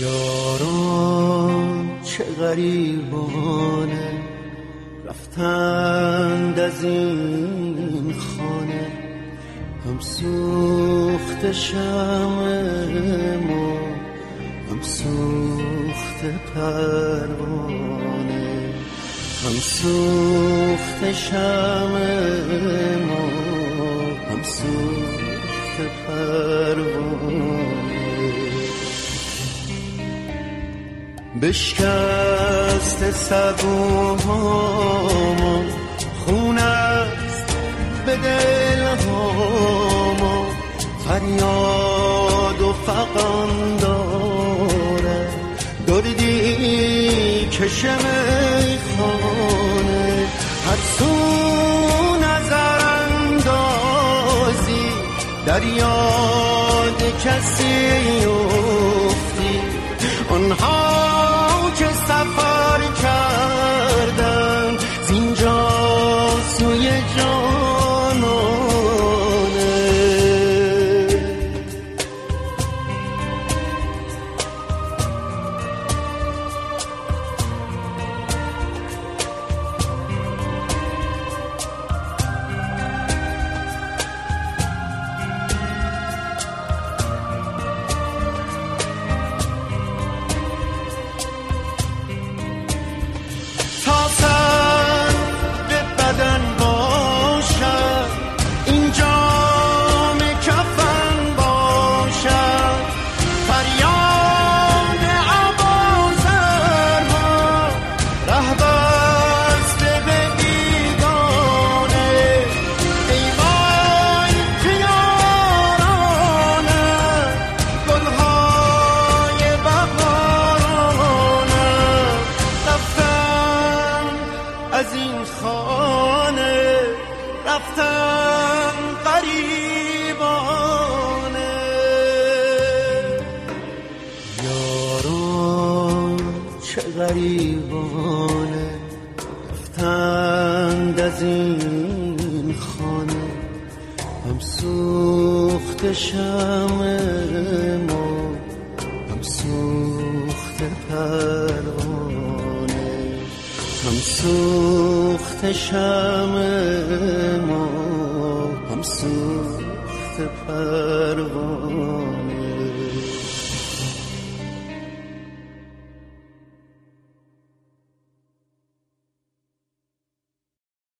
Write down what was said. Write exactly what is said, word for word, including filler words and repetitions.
یاران چه غریبانه رفتند از این خانه، هم سوخت شمع ما هم سوخت پروانه، هم سوخت شمع ما هم سوخت پروانه. بشکست سبوهامو خون است به دلهامو، فریاد و فغان داره دردی کشه میخانه. هر سو نظر اندازی در یاد کسی افتی، آنها که سفر کردن زینجا سوی جانانه. از این خانه رفتم غریبانه. یاران چه غریبانه رفتند از این خانه، هم سوخت شمع ما هم سوخت پروانه، هم سوخت شمع ما هم سوخت پروانه.